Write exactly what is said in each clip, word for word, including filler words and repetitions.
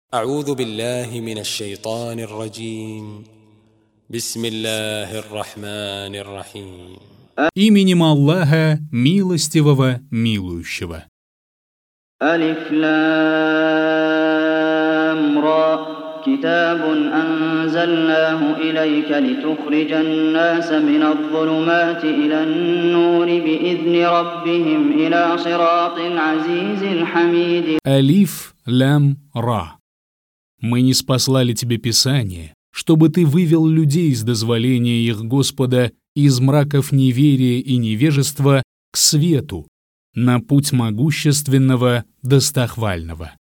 أعوذ بالله من الشيطان الرجيم بسم الله الرحمن الرحيم. Именем Аллаха, милостивого, милующего. ألف لام را كتاب أنزلناه إليك لتخرج الناس من الظلمات إلى النور بإذن ربهم إلى صراط العزيز الحميد. Алиф, лям, ра. Мы ниспослали тебе Писание, чтобы ты вывел людей с дозволения их Господа из мраков неверия и невежества к свету, на путь могущественного, достохвального.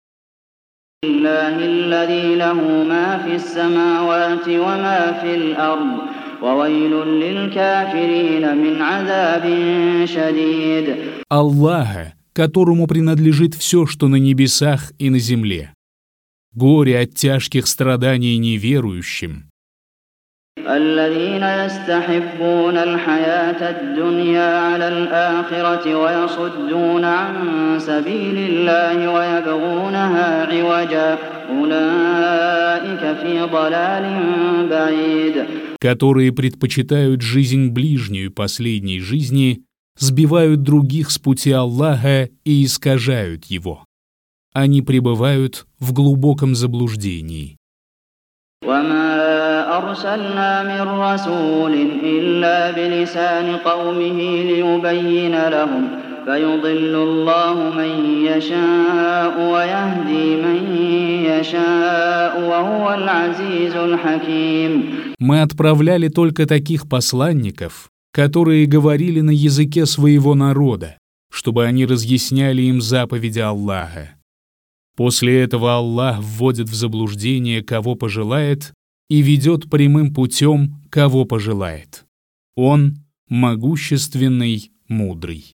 Аллаха, которому принадлежит все, что на небесах и на земле. Горе от тяжких страданий неверующим. الذين يستحبون الحياة الدنيا على الآخرة ويصدون عن سبيل الله ويبغونها عوجا أولئك في ضلال بعيد. Которые предпочитают жизнь ближнюю последней жизни, сбивают других с пути Аллаха и искажают его. Они пребывают в глубоком заблуждении. وما أرسلنا من رسول إلا بلسان قومه ليبين لهم فيضل الله من يشاء ويهدي من يشاء وهو العزيز الحكيم. Мы отправляли только таких посланников, которые говорили на языке своего народа, чтобы они разъясняли им заповеди Аллаха. После этого Аллах вводит в заблуждение, кого пожелает, и ведет прямым путем, кого пожелает. Он могущественный, мудрый.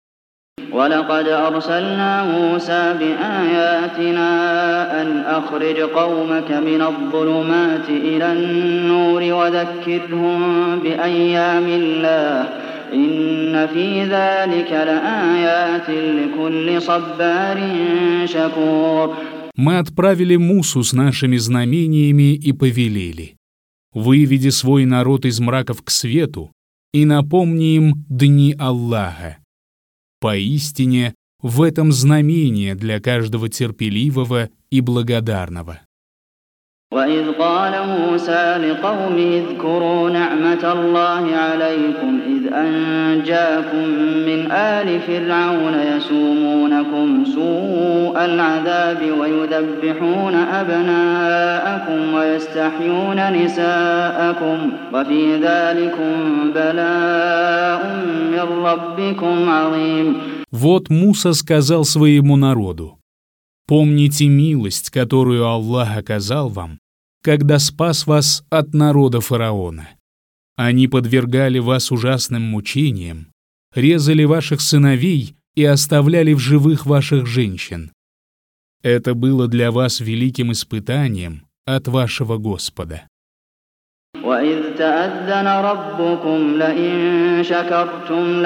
ولقد أرسلنا موسى بآياتنا أن أخرج قومك من الظلمات إلى النور وذكرهم بأيام الله إن في ذلك لآيات لكل صبار شكور. Мы отправили Мусу с нашими знамениями и повелели: выведи свой народ из мраков к свету и напомни им дни Аллаха. Поистине, в этом знамение для каждого терпеливого и благодарного. وإذ قال موسى لقومه اذكروا نعمة الله عليكم إذ أنجاكم من آل فرعون يسومونكم سوء العذاب ويذبحون أبناءكم ويستحيون نساءكم وفي ذلكم بلاء من ربكم عظيم. Вот Муса сказал своему народу: помните милость, которую Аллах оказал вам, когда спас вас от народа фараона. Они подвергали вас ужасным мучениям, резали ваших сыновей и оставляли в живых ваших женщин. Это было для вас великим испытанием от вашего Господа. وإذ تأذن ربكم لئن شكرتم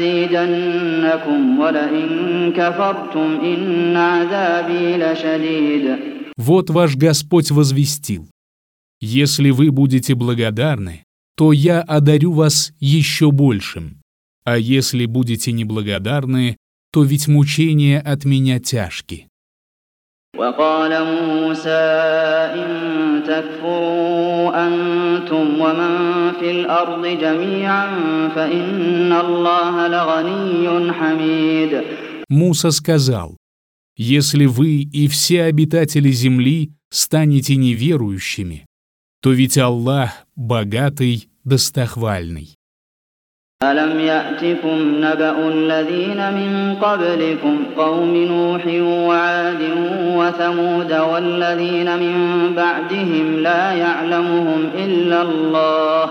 لأزيدنكم ولئن كفرتم إن عذابي لشديد. Вот ваш Господь возвестил: если вы будете благодарны, то я одарю вас еще большим, а если будете неблагодарны, то ведь мучения от меня тяжки. وقال موسى إن تكفروا أنتم ومن في الأرض جميعا فإن الله لغني حميد. Муса сказал: если вы и все обитатели земли станете неверующими, то ведь Аллах богатый, достохвальный. ألم يأتكم نبأ الذين من قبلكم قوم نوح وعاد وثمود والذين من بعدهم لا يعلمهم إلا الله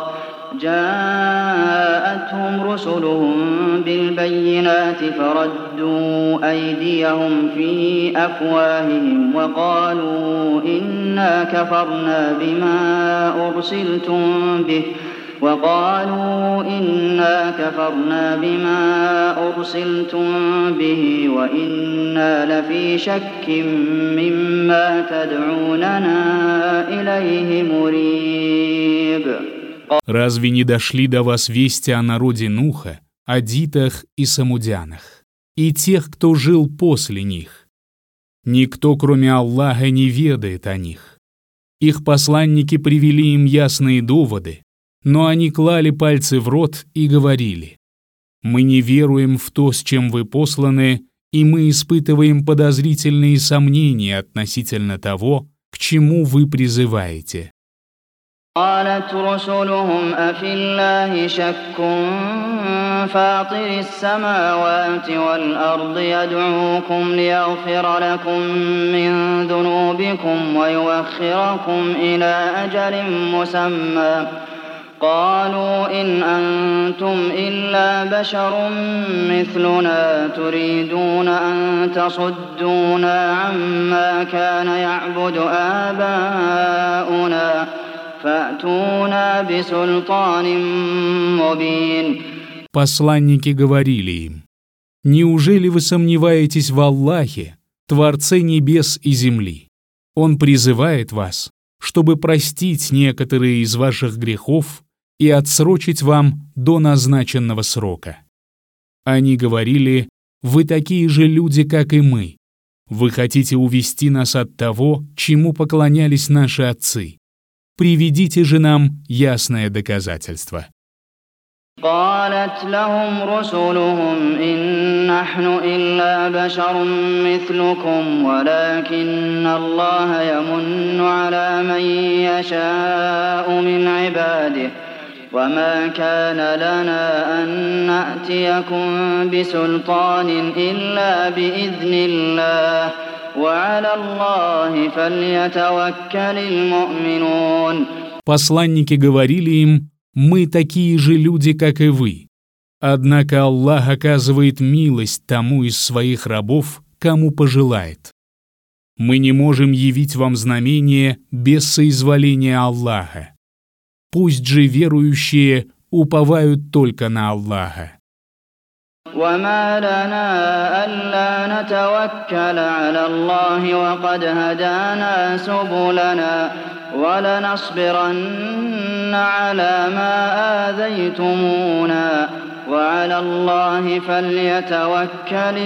جاءتهم رسلهم بالبينات فردوا أيديهم في أفواههم وقالوا إنا كفرنا بما أرسلتم به وقالوا إنا كفرنا بما أرسلتم به وإنا لفي شك مما تدعوننا إليه مريب. Разве не дошли до вас вести о народе Нуха, адитах и самудянах, и тех, кто жил после них? Никто, кроме Аллаха, не ведает о них. Их посланники привели им ясные доводы, но они клали пальцы в рот и говорили: «Мы не веруем в то, с чем вы посланы, и мы испытываем подозрительные сомнения относительно того, к чему вы призываете». قالت رسلهم أفي الله شك فاطر السماوات والأرض يدعوكم ليغفر لكم من ذنوبكم ويؤخركم إلى أجل مسمى قالوا إن أنتم إلا بشر مثلنا تريدون أن تصدونا عما كان يعبد آباؤنا فأتونا بسلطان مبين. Посланники говорили им: «Неужели вы сомневаетесь в Аллахе, Творце небес и земли? Он призывает вас, чтобы простить некоторые из ваших грехов и отсрочить вам до назначенного срока». Они говорили: «Вы такие же люди, как и мы. Вы хотите увести нас от того, чему поклонялись наши отцы. Приведите же нам ясное доказательство». قالت لهم رسلهم إن نحن إلا بشر مثلكم ولكن الله يمن على من يشاء من عباده وما كان لنا أن نأتيكم بسلطان إلا بإذن الله وعلى الله فليتوكل المؤمنون. Посланники говорили им: «Мы такие же люди, как и вы. Однако Аллах оказывает милость тому из своих рабов, кому пожелает. Мы не можем явить вам знамение без соизволения Аллаха. Пусть же верующие уповают только на Аллаха». وما لنا ألا نتوكل على الله وقد هدانا سبلنا ولنصبرن على ما آذيتمونا وعلى الله فليتوكل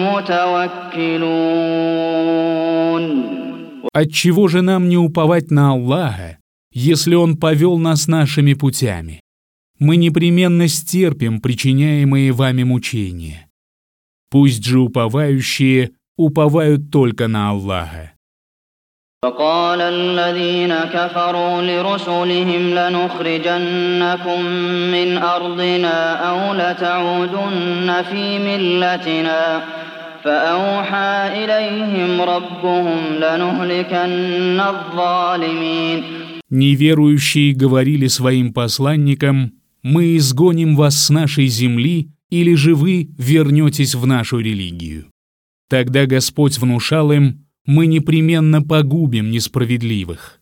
المتوكلون. Отчего же нам не уповать на Аллаха, если Он повел нас нашими путями? Мы непременно стерпим причиняемые вами мучения. Пусть же уповающие уповают только на Аллаха. وقال الذين كفروا لرسلهم لنخرجنكم من أرضنا أو لتعودن في ملتنا فأوحى إليهم ربهم لنهلكن الظالمين. Неверующие говорили своим посланникам: «Мы изгоним вас с нашей земли, или же вы вернетесь в нашу религию». Тогда Господь внушал им: «Мы непременно погубим несправедливых».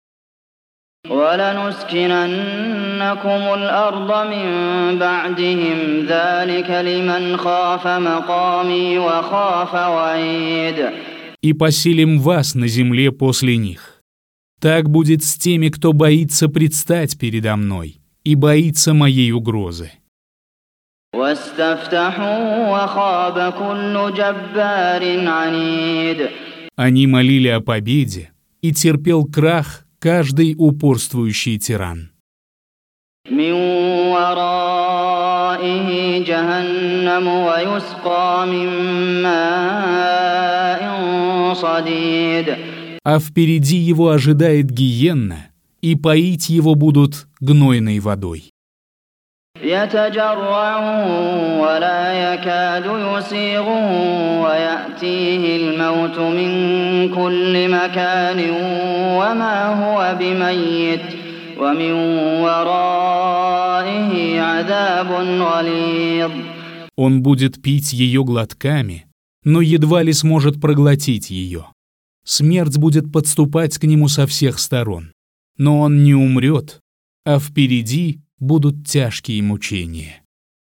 وَلَنُسْكِنَنَّكُمُ الْأَرْضَ مِنْ بَعْدِهِمْ ذَلِكَ لِمَنْ خَافَ مَقَامِي وَخَافَ وَعِيدِ. «И поселим вас на земле после них. Так будет с теми, кто боится предстать передо мной и боится моей угрозы». وَاسْتَفْتَحُوا وَخَابَ كُلُّ جَبَّارٍ عَنِيدٍ. Они молили о победе, и терпел крах каждый упорствующий тиран. مِنْ وَرَائِهِ جَهَنَّمُ وَيُسْقَى مِنْ مَاءٍ صَدِيدٍ. А впереди его ожидает гиенна, и поить его будут гнойной водой. يتجرعه ولا يكاد يسيغه ويأتيه الموت من كل مكان وما هو بميت ومن ورائه عذاب غليظ. Он будет пить ее глотками, но едва ли сможет проглотить ее. Смерть будет подступать к нему со всех сторон, но он не умрет, а впереди будут тяжкие мучения.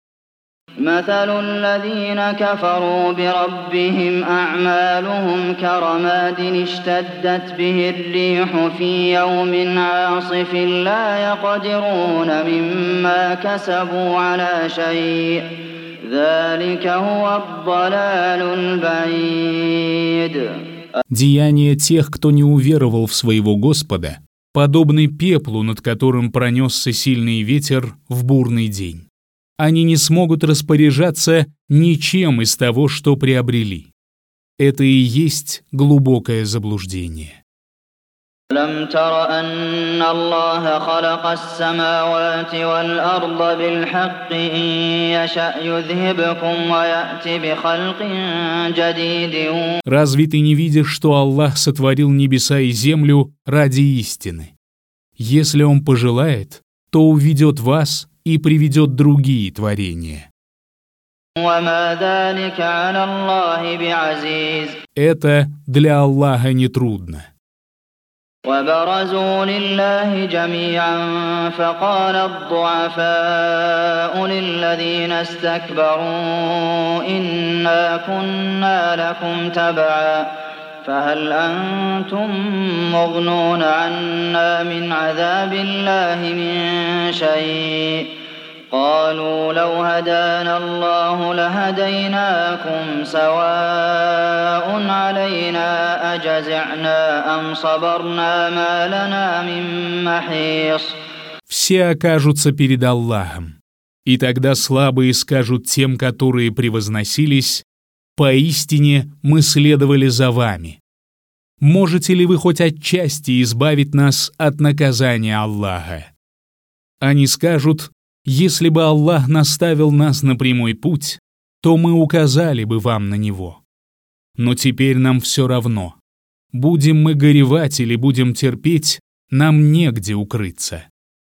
مثل الذين كفروا بربهم أعمالهم كرماد اشتدت به الريح في يوم عاصف لا يقدرون مما كسبوا على شيء ذلك هو الضلال البعيد. Деяния тех, кто не уверовал в своего Господа, подобны пеплу, над которым пронесся сильный ветер в бурный день. Они не смогут распоряжаться ничем из того, что приобрели. Это и есть глубокое заблуждение. ألم تر أن الله خلق السماوات والأرض بالحق إن يشأ يذهبكم ويأتي بخلق جديد. Разве ты не видишь, что Аллах сотворил небеса и землю ради истины? Если Он пожелает, то уведет вас и приведет другие творения. وما ذلك على الله بعزيز. Это для Аллаха нетрудно. وبرزوا لله جميعا فقال الضعفاء للذين استكبروا إنا كنا لكم تبعا فهل أنتم مغنون عنا من عذاب الله من شيء قالوا لو هدانا الله لهديناكم سواء علينا أجزعنا أم صبرنا ما لنا من محيص. Все окажутся перед Аллахом, и тогда слабые скажут тем, которые превозносились: «Поистине мы следовали за вами. Можете ли вы хоть отчасти избавить нас от наказания Аллаха?» Они скажут: «Если бы Аллах наставил нас на прямой путь, то мы указали бы вам на него. Но теперь нам все равно. Будем мы горевать или будем терпеть, нам негде укрыться».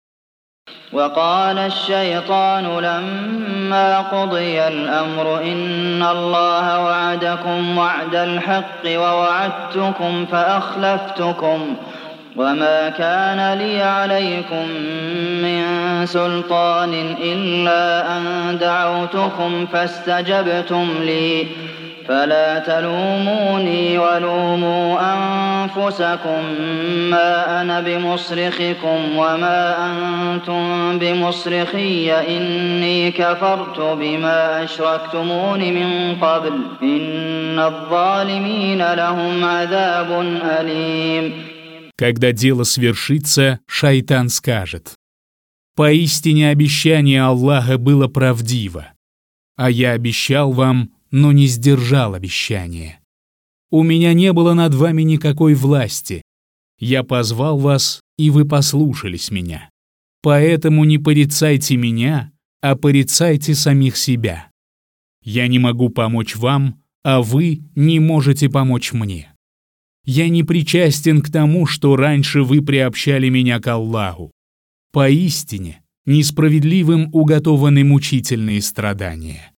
وقال الشيطان لما قضي الأمر إن الله وعدكم وعد الحق ووعدتكم فأخلفتكم وما كان لي عليكم من سلطان إلا أن دعوتكم فاستجبتم لي فلا تلوموني ولوموا أنفسكم ما أنا بمصرخكم وما أنتم بمصرخي إني كفرت بما أشركتمون من قبل إن الظالمين لهم عذاب أليم. Когда дело свершится, шайтан скажет: «Поистине обещание Аллаха было правдиво, а я обещал вам, но не сдержал обещание. У меня не было над вами никакой власти. Я позвал вас, и вы послушались меня. Поэтому не порицайте меня, а порицайте самих себя. Я не могу помочь вам, а вы не можете помочь мне. Я не причастен к тому, что раньше вы приобщали меня к Аллаху. Поистине, несправедливым уготованы мучительные страдания».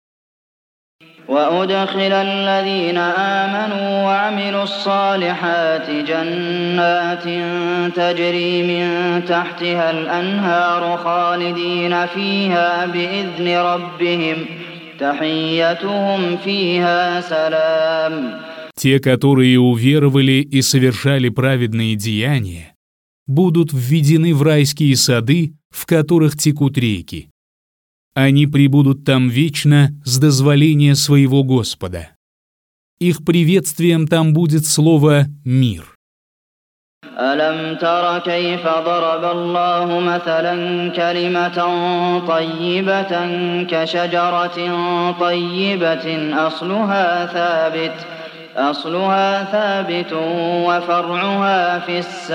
وأدخل الذين آمنوا وعملوا الصالحات جنات تجري من تحتها الأنهار خالدين فيها بإذن ربهم تحيتهم فيها سلام. Те, которые уверовали и совершали праведные деяния, будут введены в райские сады, в которых текут реки. Они пребудут там вечно с дозволения своего Господа. Их приветствием там будет слово «мир». ألم تر كيف ضرب الله مثلا كلمة طيبة كشجرة طيبة أصلها ثابت أصلها ثابت وفرعها في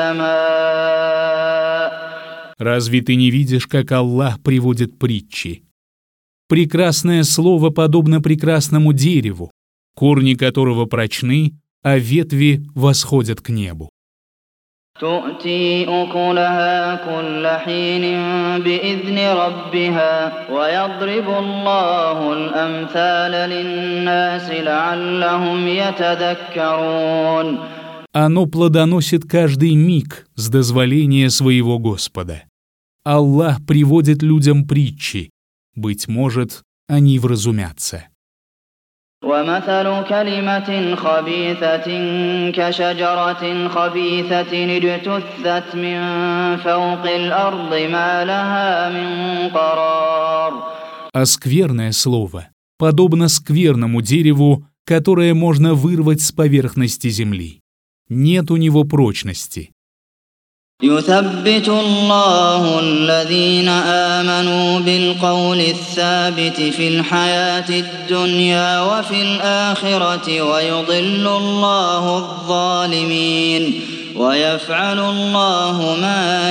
السماء. Разве ты не видишь, как Аллах приводит притчи? Прекрасное слово подобно прекрасному дереву, корни которого прочны, а ветви восходят к небу. تؤتي أكلها كل حين بإذن ربها ويضرب الله الأمثال للناس لعلهم يتذكرون. Оно плодоносит каждый миг с дозволения своего Господа. Аллах приводит людям притчи. Быть может, они вразумятся. ومثل كلمة خبيثة كشجرة خبيثة اجتثت من فوق الأرض ما لها من قرار. А скверное слово подобно скверному дереву, которое можно вырвать с поверхности земли. Нет у него прочности. يثبت الله الذين آمنوا بالقول الثابت في الحياة الدنيا وفي الآخرة ويضل الله الظالمين ويفعل الله ما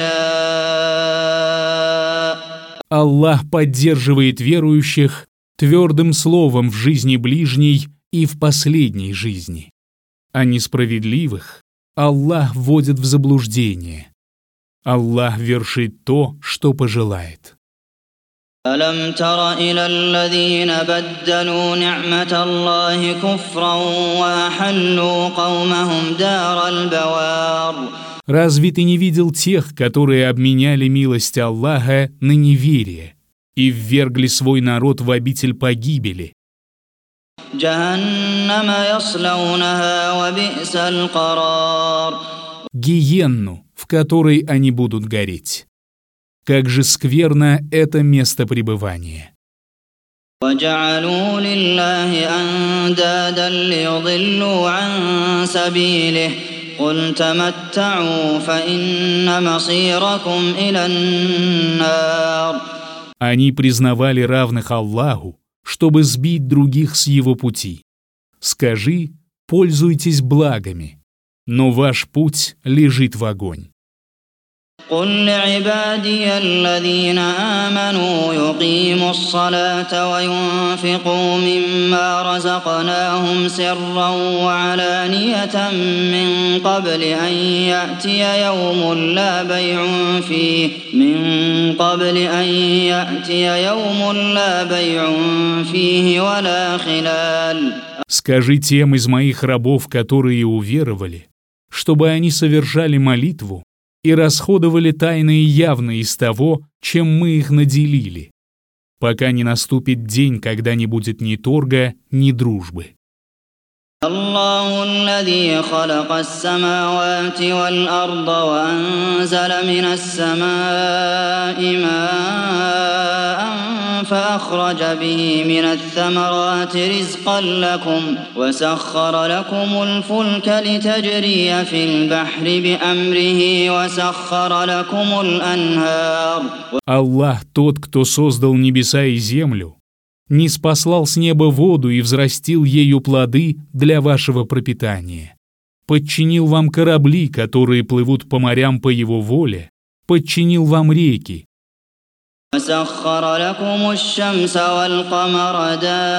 يشاء. Аллах поддерживает верующих твердым словом в жизни ближней и в последней жизни. А несправедливых Аллах вводит в заблуждение. Аллах вершит то, что пожелает. ألم تر إلى الذين بدلوا نعمة الله كفرا وأحلوا قومهم دار البوار. Разве ты не видел тех, которые обменяли милость Аллаха на неверие и ввергли свой народ в обитель погибели? جهنم يصلونها وبئس القرار. Гиенну, в которой они будут гореть. Как же скверно это место пребывания. وجعلوا لله أندادا ليضلوا عن سبيله قل تمتعوا فإن مصيركم إلى النار. Они признавали равных Аллаху, чтобы сбить других с его пути. Скажи, пользуйтесь благами, но ваш путь лежит в огонь. قل لعبادي الذين آمنوا يقيموا الصلاة وينفقوا مما رزقناهم سرا وعلانية من قبل أن يأتي يوم لا بيع فيه من قبل أن يأتي يوم لا بيع فيه ولا خلال. Скажи тем из моих рабов, которые уверовали, чтобы они совершали молитву и расходовали тайно и явно из того, чем мы их наделили, пока не наступит день, когда не будет ни торга, ни дружбы. الله الذي خلق السماوات والأرض وأنزل من السماء ماء فأخرج به من الثمرات رزقا لكم وسخر لكم الفلك لتجري في البحر بأمره وسخر لكم الأنهار. Аллах тот, кто создал небеса и землю, ниспослал с неба воду и взрастил ею плоды для вашего пропитания, подчинил вам корабли, которые плывут по морям по его воле, подчинил вам реки, وسخر لكم الشمس والقمر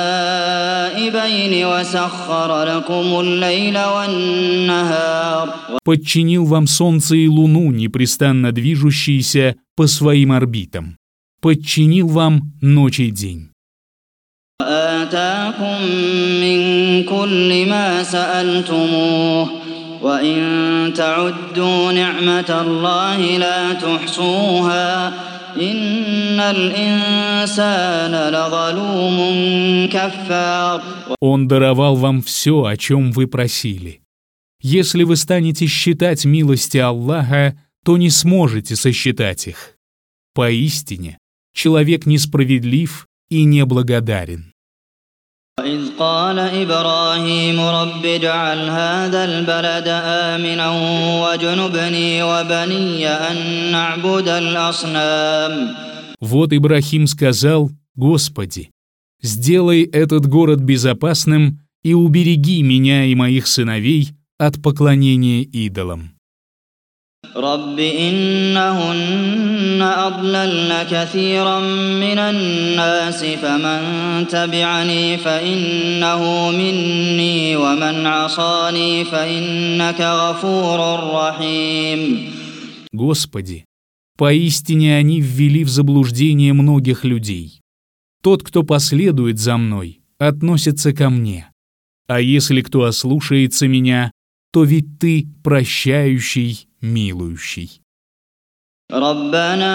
دائبين وسخر لكم الليل والنهار. Подчинил вам солнце и луну, непрестанно движущиеся по своим орбитам. Подчинил вам ночь и день. وآتاكم من كل ما سألتموه وإن تعدوا نعمة الله لا تحصوها إن الإنسان لظلوم كفار. Он даровал вам все, о чем вы просили. Если вы станете считать милости Аллаха, то не сможете сосчитать их. Поистине, человек несправедлив и неблагодарен. وإذ قال إبراهيم رب اجعل هذا البلد آمنا واجنبني وبني أن نعبد الأصنام. Вот Ибрахим сказал: Господи, сделай этот город безопасным и убереги меня и моих сыновей от поклонения идолам. رب إنهن أضللن كثيرا من الناس فمن تبعني فإنه مني ومن عصاني فإنك غفور رحيم. Господи, поистине они ввели в заблуждение многих людей. Тот, кто последует за мной, относится ко мне. А если кто ослушается меня, то ведь ты прощающий, милующий. ربنا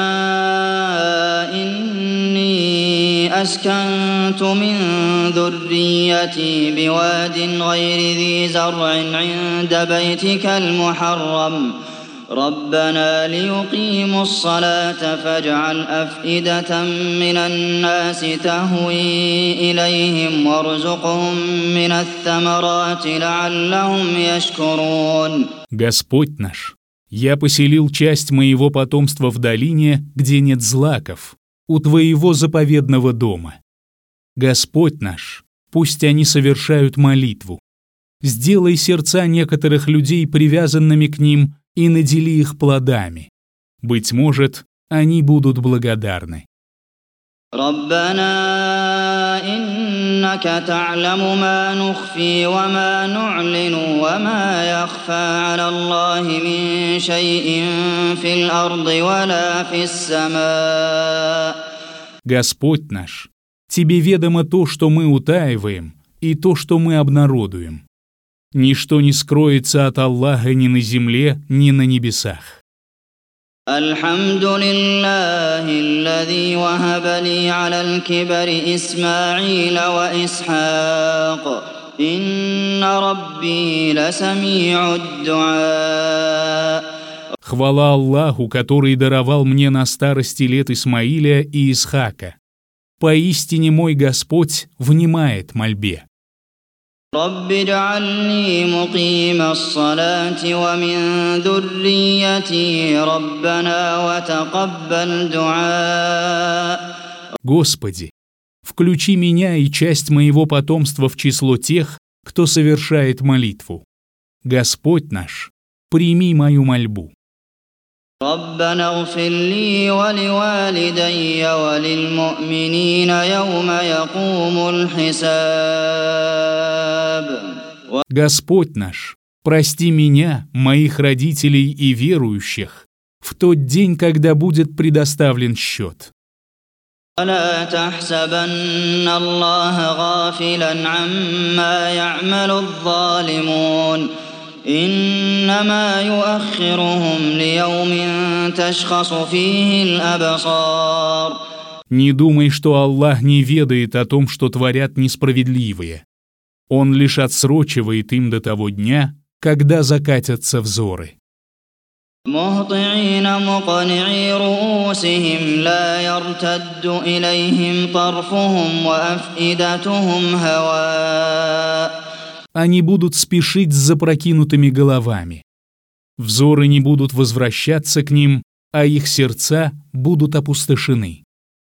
إني أسكنت من ذريتي بواد غير ذي زرع عند بيتك المحرم ربنا ليقيموا الصلاة فاجعل أفئدة من الناس تهوي إليهم وارزقهم من الثمرات لعلهم يشكرون. Господь наш, я поселил часть моего потомства в долине, где нет злаков, у Твоего заповедного дома. Господь наш, пусть они совершают молитву. Сделай сердца некоторых людей привязанными к ним и надели их плодами. Быть может, они будут благодарны. ربنا إنك تعلم ما نخفي وما نعلن وما يخفى على الله من شيء في الأرض ولا في السماء. Господь наш, Тебе ведомо то, что мы утаиваем, и то, что мы обнародуем. Ничто не скроется от Аллаха ни на земле, ни на небесах. الحمد لله الذي وهب لي على الكبر إسماعيل وإسحاق إن ربي لسميع الدعاء. Хвала Аллаху, который даровал мне на старости лет Исмаиля и Исхака. Поистине мой Господь внимает мольбе. رب اجعلني مقيم الصلاة ومن ذريتي ربنا وتقبل دعاء. Господи, включи меня и часть моего потомства в число тех, кто совершает молитву. Господь наш, прими мою мольбу. ربنا اغفر لي ولوالدي وللمؤمنين يوم يقوم الحساب. Господь наш, прости меня, моих родителей и верующих в тот день, когда будет предоставлен счет. ولا تحسبن الله غافلا عما يعمل الظالمون إنما يؤخرهم ليوم تشخص فيه الأبصار. Не думай, что Аллах не ведает о том, что творят несправедливые. Он лишь отсрочивает им до того дня, когда закатятся взоры. مهطعين مقنعي رؤوسهم لا يرتد إليهم طرفهم وأفئدتهم هواء. Они будут спешить с запрокинутыми головами. Взоры не будут возвращаться к ним, а их сердца будут опустошены.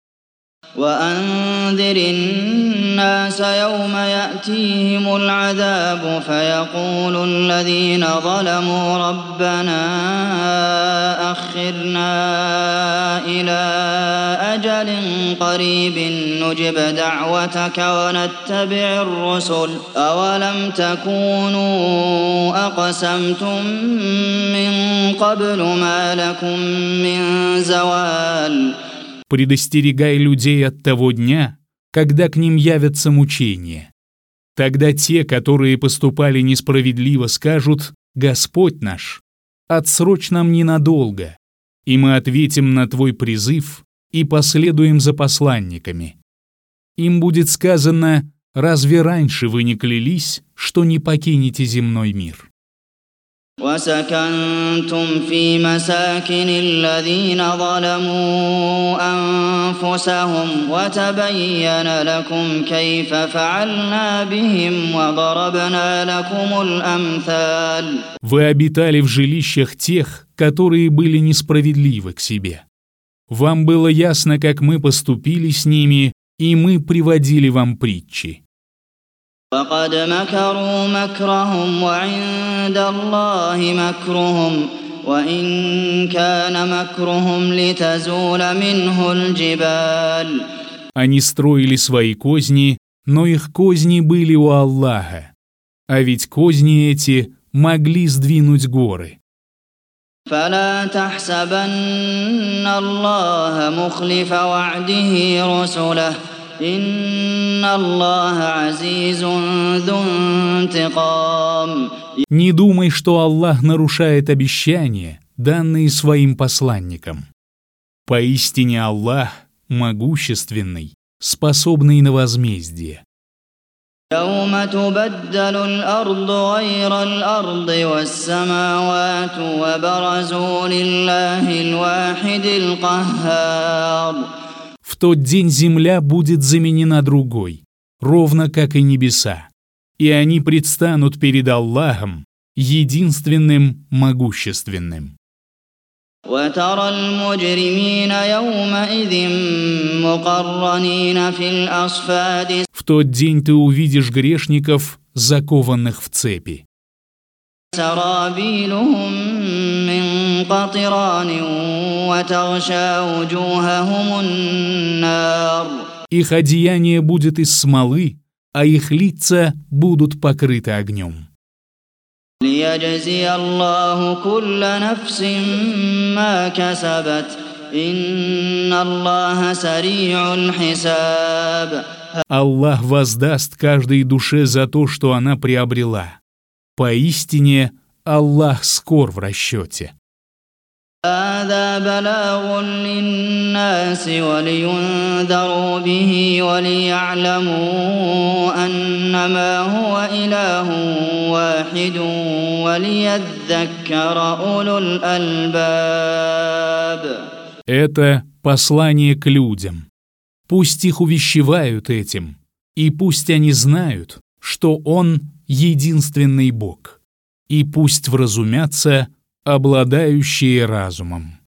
وأنذر الناس يوم يأتيهم العذاب فيقول الذين ظلموا ربنا أخرنا إلى أجل قريب نجب دعوتك ونتبع الرسل أولم تكونوا أقسمتم من قبل ما لكم من زوال. Предостерегай людей от того дня, когда к ним явятся мучения. Тогда те, которые поступали несправедливо, скажут: «Господь наш, отсрочь нам ненадолго, и мы ответим на Твой призыв и последуем за посланниками». Им будет сказано: «Разве раньше вы не клялись, что не покинете земной мир?» وسكنتم في مساكن الذين ظلموا أنفسهم وتبين لكم كيف فعلنا بهم وضربنا لكم الأمثال. Вы обитали в жилищах тех, которые были несправедливы к себе. Вам было ясно, как мы поступили с ними, и мы приводили вам притчи. وقد مكروا مكرهم وعند الله مكرهم وإن كان مكرهم لتزول منه الجبال. Они строили свои козни, но их козни были у Аллаха, а ведь козни эти могли сдвинуть горы. فلا تحسبن الله مخلف وعده رسله إن الله عزيز ذو انتقام. Не думай, что Аллах нарушает обещания, данные своим посланникам. Поистине Аллах могущественный, способный на возмездие. يوم تبدل الأرض غير الأرض والسماوات وبرزوا لله الواحد القهار. В тот день земля будет заменена другой, ровно как и небеса, и они предстанут перед Аллахом, единственным могущественным. وترى المجرمين يومئذ مقرنين في الأصفاد. В тот день ты увидишь грешников, закованных в цепи. سرابيلهم من قطران وتغشى وجوههم النار. Их одеяние будет из смолы, а их лица будут покрыты огнем. ليجزي الله كل نفس ما كسبت إن الله سريع الحساب. Аллах воздаст каждой душе за то, что она приобрела. Поистине, Аллах скор в расчете. هذا بلاغ للناس ولينذروا به وليعلموا أنما هو إله واحد وليذكر أولو الألباب. Это послание к людям. Пусть их увещевают этим, и пусть они знают, что Он единственный Бог, и пусть вразумятся обладающие разумом.